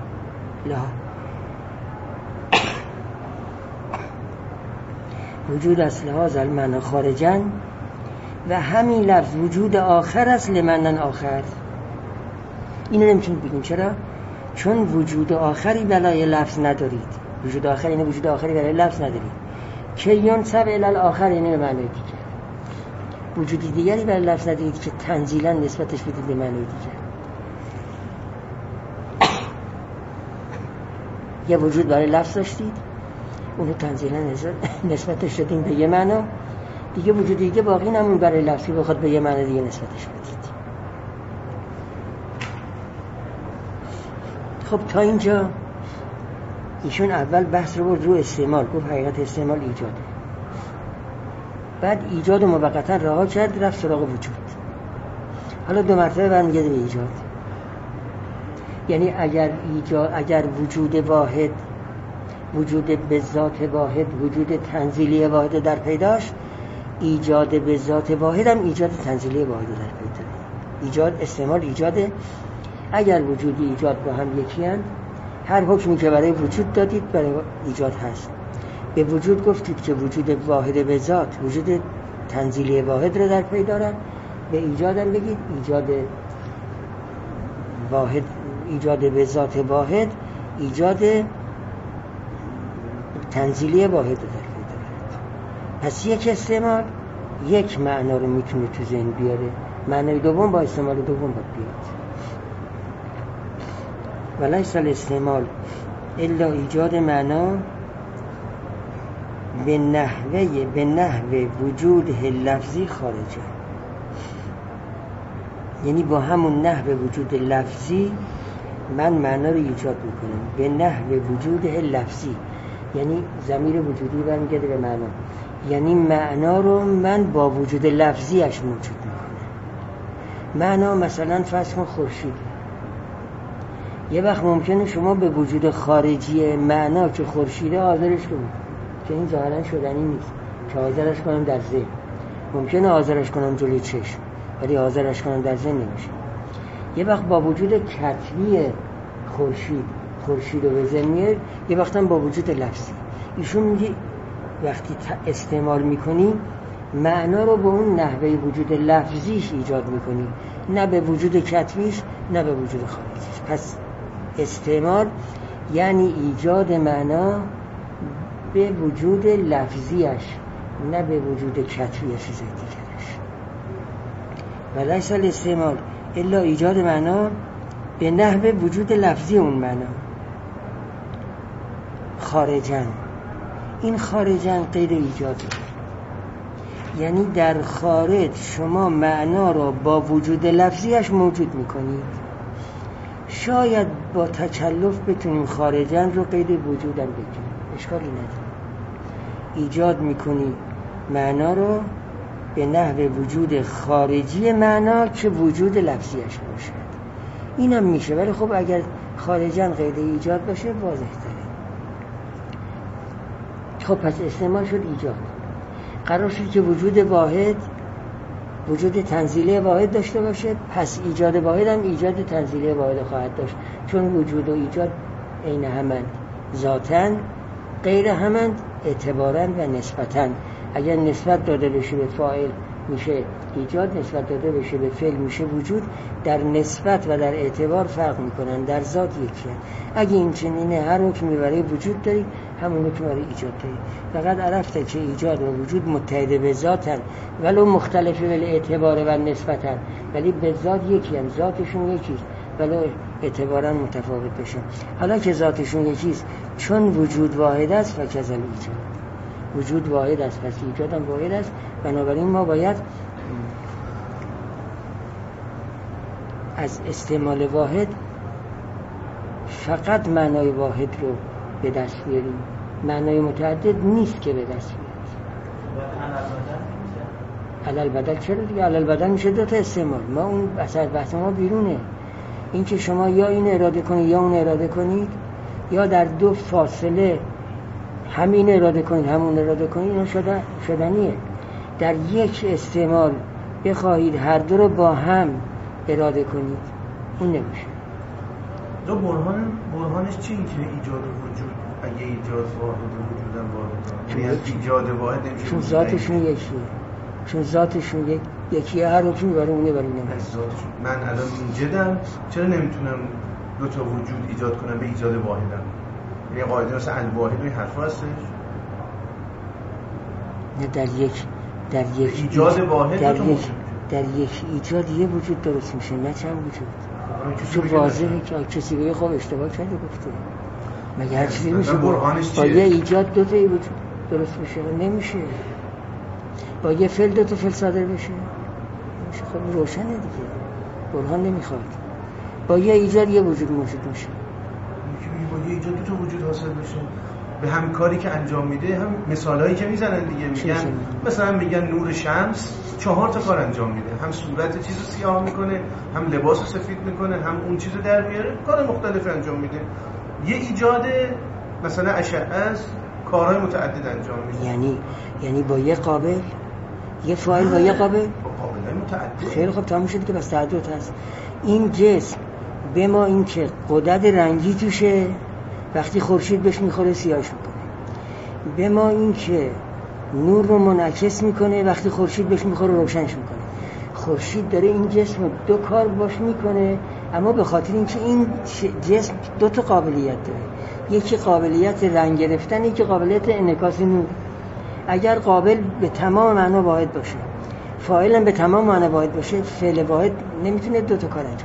وجود است لحاظ المعنی خارجن، و همین لفظ وجود آخر است لمنن آخر. اینو نمیتونید بگیم. چرا؟ چون وجود آخری برای لفظ ندارید. وجود آخر اینه، وجود آخری برای لفظ ندارید که ینسب الی الاخر، اینه به معنی دیگه. وجودی دیگری برای لفظ ندارید که تنزیلا نسبتش بدید به معنی دیگه. یه وجود برای لفظ داشتید، اونو تنزیلا نسبتش دادیم به یه معنا دیگه، وجود دیگه باقی نمون برای لفظی بخواد به یه معنی دیگه نسبتش بدید. خب تا اینجا ایشون اول بحث رو برد رو استعمال، گفت حقیقت استعمال ایجاده، بعد ایجاد موقتا رها کرد، رفت سراغ وجود. حالا 2 مرتبه برمیگرده به ایجاد. یعنی اگر وجود واحد، وجود به ذات واحد، وجود تنزیلی واحد در پیداش، ایجاد به ذات واحد هم ایجاد تنزیلی واحد در پیدا. ایجاد استعمال ایجاده. اگر وجودی ایجاد با هم یکی هست، هر حکمی که برای وجود دادید برای ایجاد هست. به وجود گفتید که وجود واحد به ذات وجود تنزیلی واحد رو در پی دارن، به ایجاد هم بگید ایجاد واحد، ایجاد به ذات واحد، ایجاد تنزیلی واحد رو در دارد. پس یک استعمال یک معنا رو میتونه تو ذهن بیاره، معنای دوم با استعمال دوم باید بیاد. ولیس الاستعمال الا ایجاد معنا به نحو وجود لفظی خارجه، یعنی با همون نحو وجود لفظی من معنا رو ایجاد میکنم. به نحو وجود لفظی یعنی ضمیر وجودی برمیگرده به معنا، یعنی معنا رو من با وجود لفظیش موجود میکنم. معنا مثلا فرض کن خورشید، یه وقت ممکنه شما به وجود خارجی معنا که خورشیده حاضرش کنید که این ظاهرا شدنی نیست، که حاضرش کنم در ذهن. ممکنه حاضرش کنم جلوی چشم ولی حاضرش کنم در ذهن نمیشه. یه وقت با وجود کتوی خورشید رو به ذهن میاد، یه وقت هم با وجود لفظی. ایشون میگه وقتی استعمال میکنی معنا رو به اون نحوه وجود لفظیش ایجاد میکنی، نه به وجود کتویش نه به وجود خارجیش. پس استعمال یعنی ایجاد معنا به وجود لفظیش نه به وجود کتویش چیز دیگرش. ولیس الاستعمال الا ایجاد معنا به نحو وجود لفظی اون معنا خارجن. این خارجن غیر ایجاده، یعنی در خارج شما معنا را با وجود لفظیش موجود میکنید. شاید با تکلف بتونیم خارجن رو قید وجودم بکنیم، اشکالی نداره. ایجاد میکنی معنا رو به نحو وجود خارجی معنا که وجود لفظیش باشه، اینم میشه. ولی خب اگر خارجن قید ایجاد باشه واضح تره. خب پس استعمال شد ایجاد. قرار شد که وجود واحد وجود تنزیلی واحد داشته باشه، پس ایجاد واحد هم ایجاد تنزیلی واحد خواهد داشت، چون وجود و ایجاد عین همند، ذاتن غیر همند اعتباراً و نسبتاً. اگر نسبت داده بشه به فاعل میشه ایجاد، نسبت داده بشه به فعل میشه وجود. در نسبت و در اعتبار فرق میکنن، در ذات یکی هست. اگه این چنینه هر حکمی برای وجود داری همون حکم برای ایجاد داری. فقط عرفته که ایجاد و وجود متحد به ذاتن ولو مختلفه ولی اعتبار و نسبتن، ولی به ذات یکی هم، ذاتشون یکیست ولو اعتبارا متفاوت بشن. حالا که ذاتشون یکیست، چون وجود واحد است و کذل ایجاد، وجود واحد است پس ایجاد هم واحد است. بنابراین ما باید از استعمال واحد فقط معنای واحد رو به دست بیاریم، معنای متعدد نیست که به دست بیاریم. علل بدل چرا دیگه؟ علل بدل میشه دو تا استعمال. ما اون بحث ما بیرونه، این که شما یا این اراده کنید یا اون اراده کنید، یا در دو فاصله همین اراده کنید همون اراده کنید، اینا شدنیه. در یک استعمال بخواهید هر دو رو با هم اراده کنید اون نمیشه. دو برهانش چی؟ این که ایجاد وجود اگه ایجاد واحد وجودم واحد، یعنی ایجاد واحد نمیشه چون ذاتشون یکیه، چون ذاتشون یکیه، هر حکمی برای اونه برای اونه. من الان موجودم، چرا نمیتونم دو تا وجود ایجاد کنم به ایجاد واحدم؟ یعنی قاعده مثل الواحد این حرفا هستش؟ نه در یک ایجاد واحد در یک ایجاد یه وجود درست میشه، نه چند وجود. تو واضحه که کسی بگه خب اشتباه کرده گفته، مگه هر چیزی میشه با یه ایجاد دو تا وجود درست میشه؟ نمیشه. با یه فعل دو تا فعل صادر بشه میشه؟ خب روشنه دیگه، برهان نمیخواد. با یه ایجاد یه وجود موجود میشه، با یه ایجاد دو تا وجود حاصل بشه. به هم کاری که انجام میده هم مثالایی که میزنن دیگه، میگن مثلا میگن نور شمس 4 تا کار انجام میده، هم صورت چیزو سیاه میکنه، هم لباسو سفید میکنه، هم اون چیزو در میاره، کار مختلف انجام میده. یه ایجاد مثلا اشعه است، کارهای متعدد انجام میده. یعنی با یه قابل، یه فاعل با یه قابل، با قابلای متعدد. خیلی خب تموم شد که بس تعدد هست. این جسم به ما این که غدد رنگی توشه، وقتی خورشید بهش میخوره سیاهش میکنه. به ما این که نور رو منعکس میکنه، وقتی خورشید بهش میخوره روشنش میکنه. خورشید داره این جسم دو کار باش میکنه، اما به خاطر اینکه این جسم دو تا قابلیت داره، یکی قابلیت رنگ گرفتن، یکی قابلیت انعکاس نور. اگر قابل به تمام معنا واحد باشه، فاعل هم به تمام معنا واحد باشه، فعل واحد نمیتونه دو تا کار انجام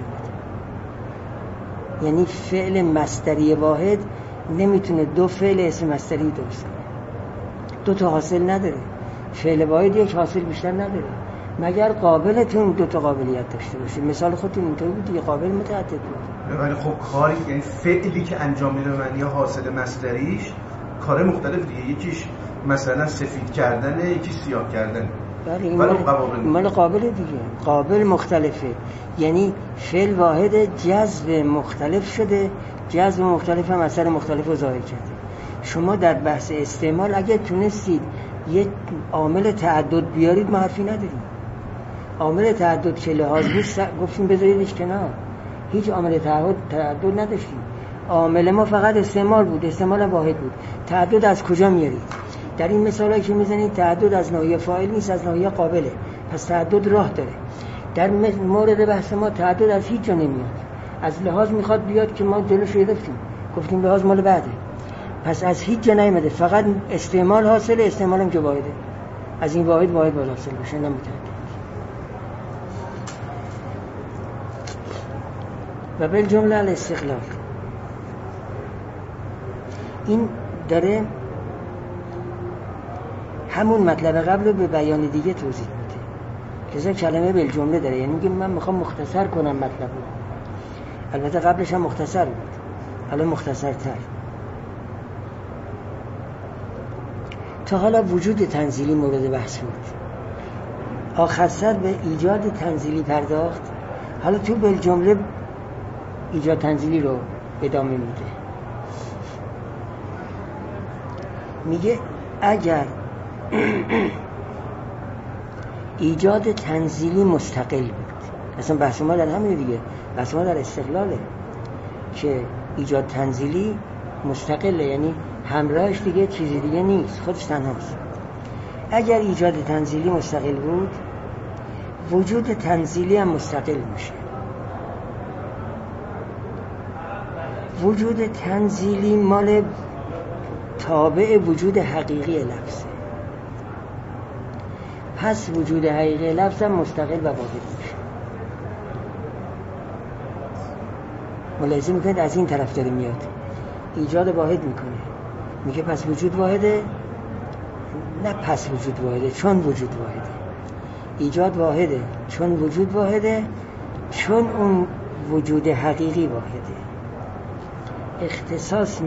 بده. یعنی فعل مصدری واحد نمیتونه دو فعل اسم مصدری درست کنه. دو تا حاصل نداره. فعل واحد یک حاصل بیشتر نداره مگر قابلتون دو تا قابلیت داشته باشه. مثال خودتون اینطوری بود دیگه، قابل متعدد بود. ولی خب کاری، یعنی فعلی که انجام میده معنی حاصل مصدریش کار مختلف دیگه، یکیش مثلا سفید کردنه، یکی سیاه کردنه. بله مال قابل دیگه. قابل مختلفه، یعنی فعل واحد جذب مختلف شده، جذب مختلف هم اثر مختلف رو ظاهر کرده. شما در بحث استعمال اگه تونستید یک عامل تعدد بیارید ما حرفی نداریم. عامل تعدد که لحاظ بود گفتیم بذاریدش کنار، هیچ عامل تعدد نداشتیم. عامل ما فقط استعمال بود، استعمال واحد بود. تعدد از کجا میارید؟ در این مثالایی که میزنید تعدد از ناحیه فاعل نیست، از ناحیه قابله. پس تعدد راه داره. در مورد بحث ما تعدد از هیچ جا نمیاد. از لحاظ میخواد بیاد که ما جلوش گرفتیم، گفتیم لحاظ مال بعده. پس از هیچ جا نیامده، فقط استعمال حاصله، استعمال هم که واحده. از این واحد باید حاصل بشه، نمیتونه. و بالجمله الاستقلال، این داره همون مطلب قبل رو به بیان دیگه توضیح میده. لذا کلمه بالجمله داره، یعنی میگه من میخوام مختصر کنم مطلب رو. البته قبلش هم مختصر بود، حالا مختصرتر. تا حالا وجود تنزیلی مورد بحث بود، آخر سر به ایجاد تنزیلی پرداخت. حالا تو بالجمله ایجاد تنزیلی رو ادامه میده. میگه اگر ایجاد تنزیلی مستقل بود، اصلا بحث ما در همین دیگه، بحث ما در استقلاله که ایجاد تنزیلی مستقله، یعنی همراهش دیگه چیزی دیگه نیست، خودش تنهاست. اگر ایجاد تنزیلی مستقل بود، وجود تنزیلی هم مستقل میشه. وجود تنزیلی مال تابع وجود حقیقی لفظه، پس وجود حقیقی لفظ هم مستقل و واحد میشه. ملاحظه میکنید از این طرف داره میاد، ایجاد واحد میکنه، میگه پس وجود واحده، نه پس وجود واحده، چون وجود واحده. ایجاد واحده چون وجود واحده، چون اون وجود حقیقی واحده. اختصاص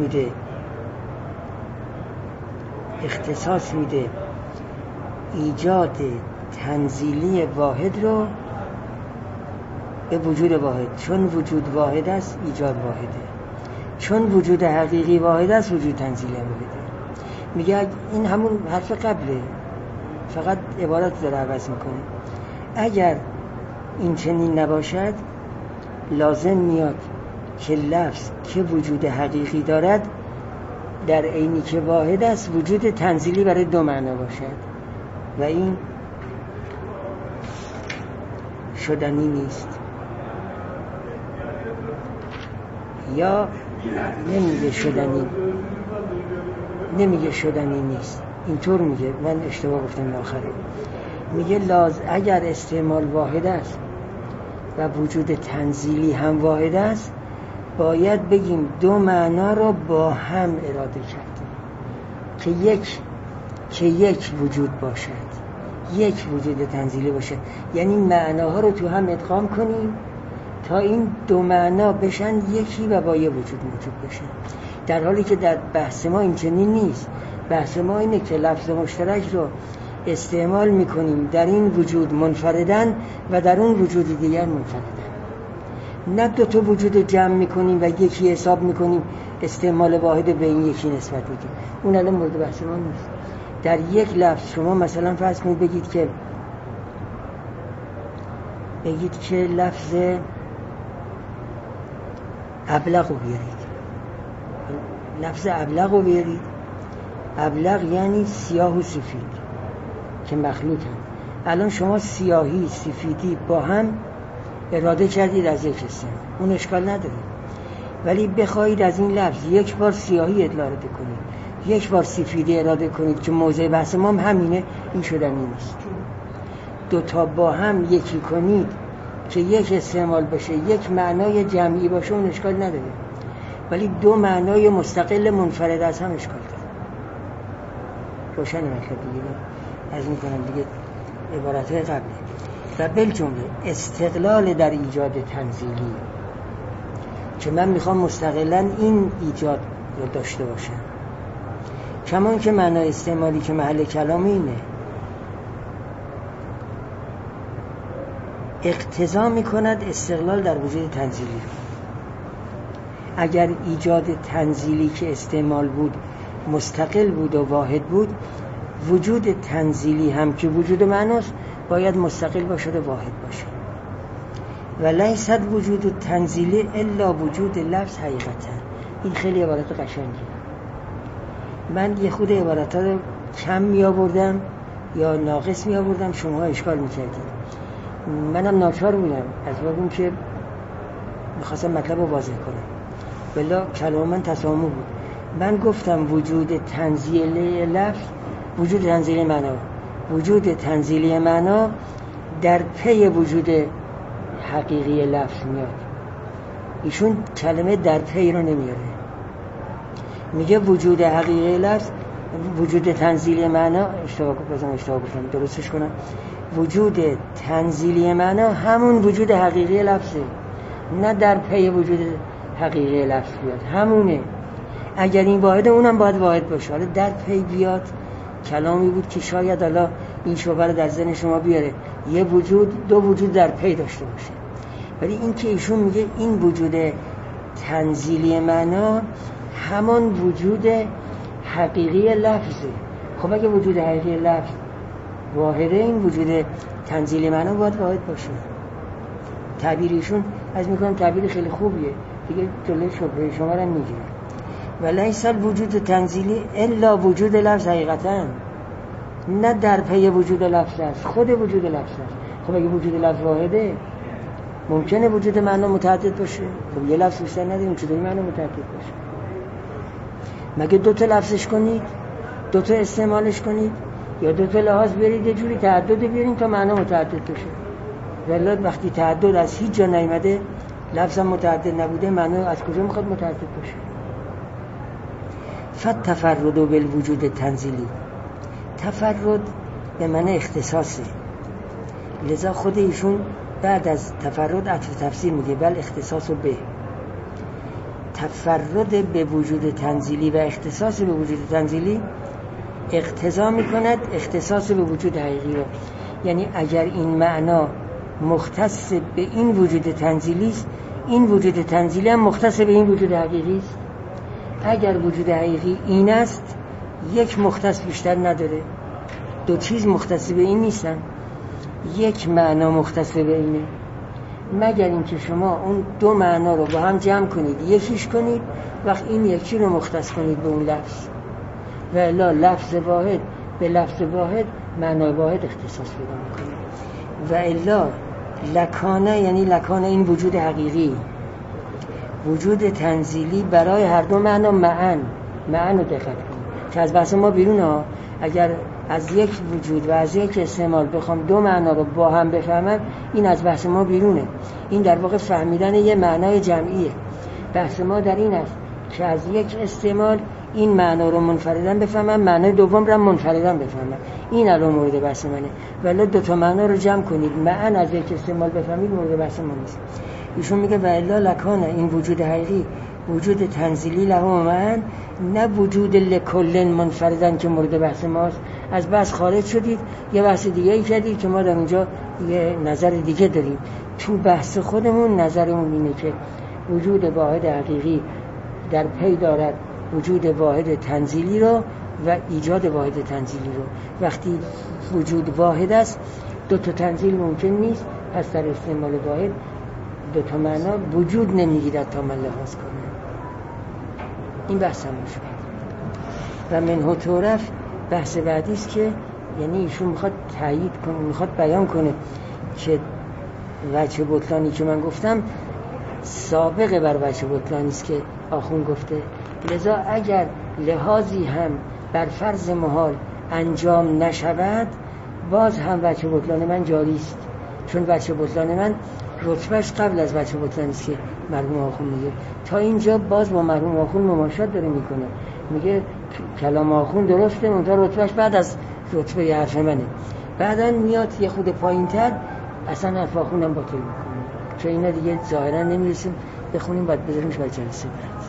میده ایجاد تنزیلی واحد رو به وجود واحد. چون وجود واحد است ایجاد واحده، چون وجود حقیقی واحد است وجود تنزیلی واحده. میگه این همون حرف قبله، فقط عبارت داره عوض میکنه. اگر این چنین نباشد، لازم میاد که لفظ که وجود حقیقی دارد در عینی که واحد است وجود تنزیلی برای دو معنا باشد و این شدنی نیست. یا نمیگه شدنی نیست، اینطور میگه، من اشتباه گفتم آخره. میگه اگر استعمال واحد است و وجود تنزیلی هم واحد است، باید بگیم دو معنا رو با هم اراده کردیم که یک وجود باشد، یک وجود تنزیلی باشد. یعنی معناها رو تو هم ادغام کنیم تا این دو معنا بشن یکی و با یه وجود موجود بشن. در حالی که در بحث ما این چنین نیست. بحث ما اینه که لفظ مشترک رو استعمال میکنیم در این وجود منفردن و در اون وجود دیگر منفردن، نه دو تا وجود جمع میکنیم و یکی حساب میکنیم استعمال واحد به این یکی نسبت بدیم. اون الان مورد بحث ما نیست. در یک لفظ شما مثلا فرض کنید بگید که لفظ ابلغ رو بیارید. لفظ ابلغ رو بیارید. ابلغ یعنی سیاه و سفید که مخلوط هم. الان شما سیاهی سفیدی با هم اراده کردید از یک استعمال، اون اشکال نداره. ولی بخواهید از این لفظ یک بار سیاهی اراده کنید، یک بار سفیدی اراده کنید که موضع بحث ما همینه، این شدنی نیست. دو تا با هم یکی کنید که یک استعمال باشه، یک معنای جمعی باشه، اون اشکال نداره. ولی دو معنای مستقل منفرد از هم اشکال داره. روشن مطلب دیگه از این کنم دیگه عبارتهای قبلی. و بالجمله استقلال در ایجاد تنزیلی که من میخوام مستقلا این ایجاد رو داشته باشم، کمان که معنای استعمالی که محل کلام اینه، اقتضا میکند استقلال در وجود تنزیلی رو. اگر ایجاد تنزیلی که استعمال بود مستقل بود و واحد بود، وجود تنزیلی هم که وجود معناست باید مستقل باشه و واحد باشه. و لیست وجود تنزیلی الا وجود لفظ حقیقتا. این خیلی عبارت قشنگه. من یه خود عبارت‌ها رو کم می آوردم یا ناقص می آوردم، شما اشکال می کردید. منم ناچار بودم از باب این که میخواستم مطلب رو واضح کنم، بلا کلام من تسامح بود. من گفتم وجود تنزیلی لفظ، وجود تنزیلی معنا، وجود تنزیلی معنا در پی وجود حقیقی لفظ میاد. ایشون کلمه در پی رو نمیاره، میگه وجود حقیقی لفظ، وجود تنزیلی معنا. اشتباه گفتم، درستش کنم. وجود تنزیلی معنا همون وجود حقیقی لفظه، نه در پی وجود حقیقی لفظ بیاد، همونه. اگر این واحده اونم باید واحد باشه. حالا در پی بیاد کلامی بود که شاید حالا این شعبه رو در ذهن شما بیاره، یه وجود دو وجود در پی داشته باشه. ولی این که ایشون میگه این وجود تنزیلی معنا همان وجود حقیقی لفظه. خب اگه وجود حقیقی لفظ واحده، این وجود تنزیلی معنا باید واحد باشه. تعبیرشون از میکنم تعبیر خیلی خوبیه دیگه، جلوی شبهه شما رو میگیره. ولیس الوجود تنزیلی الا وجود لفظ حقیقتا، نه در پی وجود لفظ است، خود وجود لفظ است. خب اگه وجود لفظ واحده ممکنه وجود معنا متعدد باشه. خب یه لفظ بیشتر نداریم، چطوری معنا متعدد باشه؟ مگه دو تا لفظش کنید، دو تا استعمالش کنید، یا دو تا لحاظ برید یه جوری تعدد بیارین تا معنا متعدد بشه. ولی وقتی تعدد از هیچ جا نیامده، لفظم متعدد نبوده، معنا از کجا میخواد متعدد باشه؟ فالتفرد بالوجود تنزیلی، تفرد به معنی اختصاصه. لذا خود ایشون بعد از تفرد عطف تفسیر میگه بل اختصاص به. تفرد به وجود تنزیلی و اختصاص به وجود تنزیلی اقتضا میکند اختصاص به وجود حقیقی رو. یعنی اگر این معنا مختص به این وجود تنزیلی است، این وجود تنزیلی هم مختص به این وجود حقیقی است. اگر وجود حقیقی این است، یک مختص بیشتر نداره. دو چیز مختص به این نیستن، یک معنا مختص به اینه. مگر اینکه شما اون دو معنا رو با هم جمع کنید، یکیش کنید، وقت این یکی رو مختص کنید به اون لفظ. و الا لفظ واحد به لفظ واحد معنای واحد اختصاص پیدا میکنه. و الا لکانه، یعنی لکانه این وجود حقیقی، وجود تنزیلی برای هر دو معنا معن رو دقت کنید که از بحث ما بیرون ها. اگر از یک وجود و از یک استعمال بخوام دو معنا رو با هم بفهمم، این از بحث ما بیرونه. این در واقع فهمیدن یه معنای جمعیه. بحث ما در این است که از یک استعمال این معنا رو منفردن بفهمم، معنای دوم رو منفردن بفهمم. این الان مورد بحث منه. ولی دو تا معنا رو جمع کنید معن از یک استعمال بفهمید، مورد بحث ما نیست. ایشون میگه و الا لکانه این وجود حقیقی وجود تنزیلی له معن، نه وجود لکل منفردن که مورد بحث ماست. از بحث خارج شدید، یه بحث دیگه ای کردید که ما در اونجا یه نظر دیگه داریم. تو بحث خودمون نظرمون اینه که وجود واحد حقیقی در پی دارد وجود واحد تنزیلی رو و ایجاد واحد تنزیلی رو. وقتی وجود واحد است، دو تا تنزیل ممکن نیست، پس در استعمال واحد دو تا معنا وجود نمیگیرد تا من لحاظ کنم. این بحث هم میشه. و منه تعرف بحث بعدی است که یعنی ایشون میخواد تایید کنه، میخواد بیان کنه که وجه بطلانی که من گفتم سابقه بر وجه بطلانی است که آخوند گفته. لذا اگر لحاظی هم بر فرض محال انجام نشود باز هم وجه بطلان من جاری است، چون وجه بطلان من رتبهش قبل از وجه بطلانی است که مرحوم آخوند میگه. تا اینجا باز با مرحوم آخوند مماشات داره میکنه، میگه کلام آخوند درسته اونجا رتبهش بعد از رتبه حرف منه، بعدا میاد یه خود پایین تر اصلا حرف آخوندم باطل میکنه. چون اینا دیگه ظاهرا نمیرسیم بخونیم، باید بذاریمش برای جلسه بعد.